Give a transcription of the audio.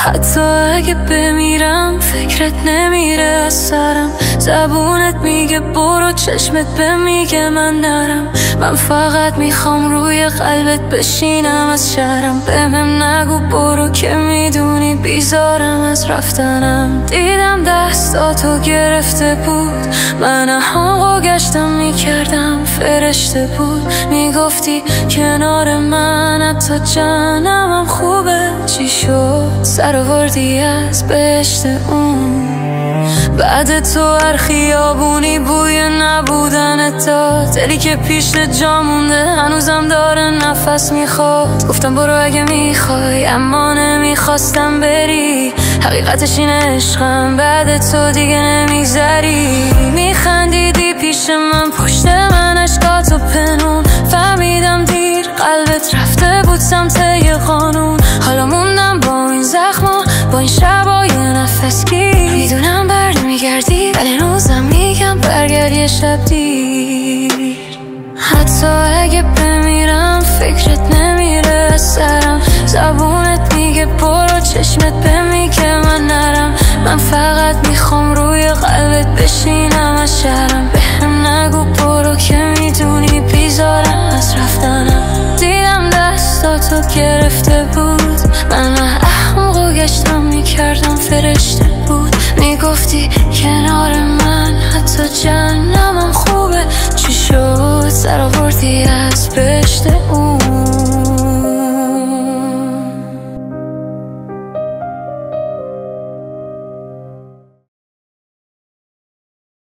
حتی اگه بمیرم فکرت نمیره از سرم. زبونت میگه برو، چشمت به میگه من نرم. من فقط میخوام روی قلبت بشینم از شهرم. بهم نگو برو که میدونی بیزارم از رفتنم. دیدم دستاتو گرفته بود، من حقا گشتم میکردم فرشته بود. میگفتی کنار من حتی جنمم خوبه. چی شد؟ سر آوردی از بهشت اون. بعد تو هر خیابونی بوی نبودنت داد. دلی که پیش جا مونده هنوزم داره نفس میخواد. گفتم برو اگه میخوای، اما نمیخواستم بری. حقیقتش این عشقم بعد تو دیگه نمیگذری. میخندیدی پیش من، پشت من اشکاتو پنون. فهمیدم دیر قلبت رفته بود سمت یه قانون. حالا موندم با این زخما، با این شبای نفس گیر. میدونم برنمیگردی ولی روزم میگم برگرد یه شب دیر. حتی اگه بمیرم فکرت نمیره از سرم. زبونت میگه برو، چشمت به